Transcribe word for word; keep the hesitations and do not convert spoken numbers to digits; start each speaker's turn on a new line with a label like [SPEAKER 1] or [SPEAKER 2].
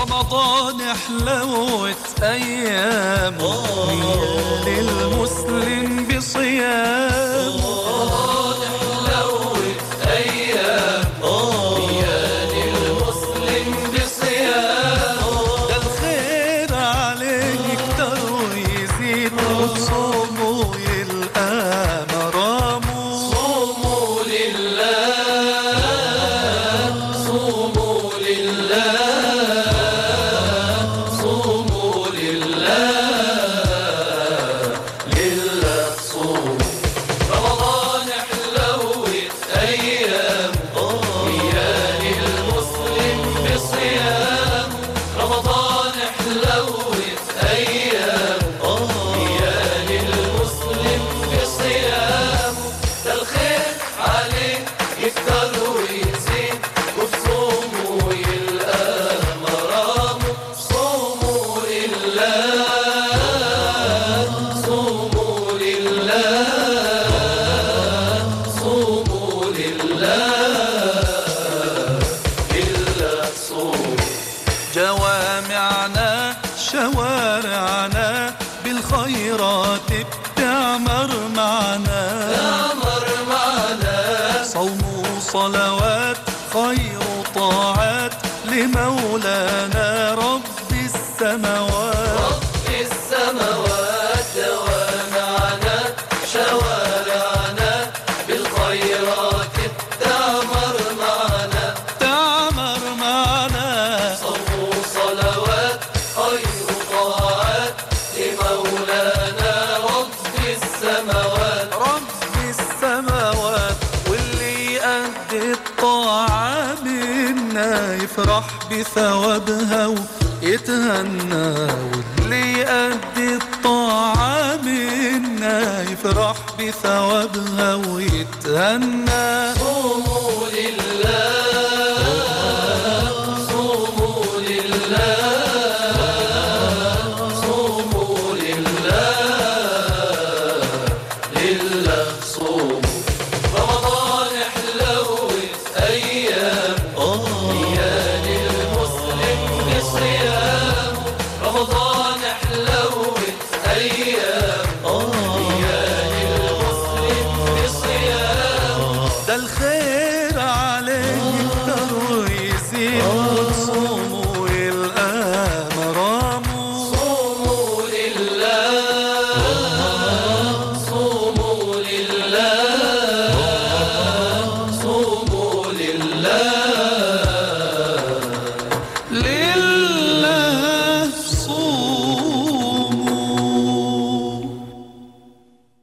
[SPEAKER 1] رمضان حلوة أيامه نيال المسلم بصيام. رمضان حلوة أيامه نيال المسلم بصيام. ده الخير عليه يكتر ويزيد وبصومه يلقى مرامه. صوموا لله صوموا لله جوامعنا شوارعنا بالخيرات بتعمر معنا. تعمر معنا صوم وصلوات خير وطاعات لمولانا رب السماوات. رب السماوات جوامعنا شوارعنا بالخيرات بتعمر معنا. تعمر معنا صوم وصلوات خير طاعات لمولانا رب السماوات. رب السماوات واللي يأدي الطاعة منا يفرح بثوابها ويتهنى. واللي يأدي الطاعة منا يفرح بثوابها ويتهنى. صوموا لله صوموا لله صوموا لله لله صوموا. رمضان حلوة أيام نيال المسلم بصيام. رمضان حلوة أيام نيال المسلم بصيام. ده الخير عليه يكتر ويزيد